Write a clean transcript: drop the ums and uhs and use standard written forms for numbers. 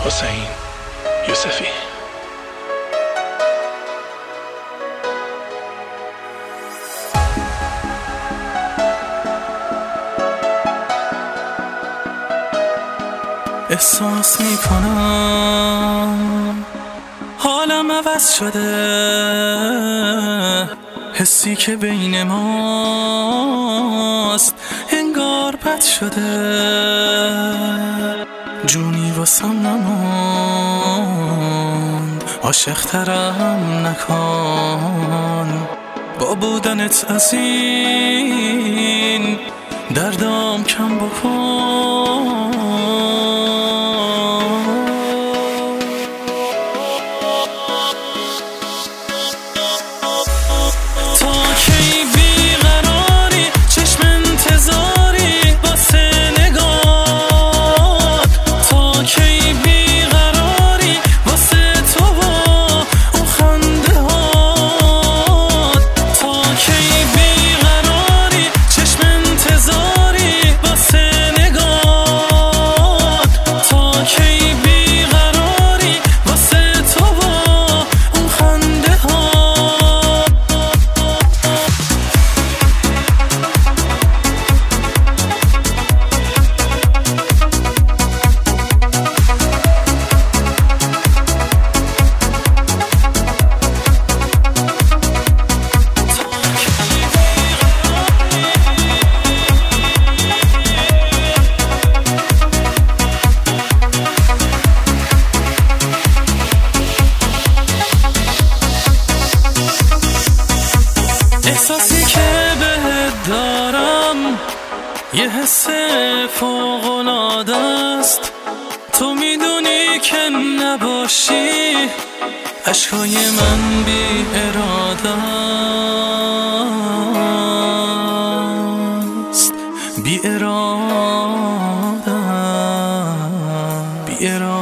حسین یوسفی. احساس میکنم حالم عوض شده، حسی که بین ماست انگار بد شده، جونی واسم نماند، عاشق ترم نکن، با بودنت از این دردام کم بکن. احساسی که بهت دارم یه حس فوق‌العاده است، تو میدونی که نباشی اشکای من بی اراده است، بی اراده، بی اراده.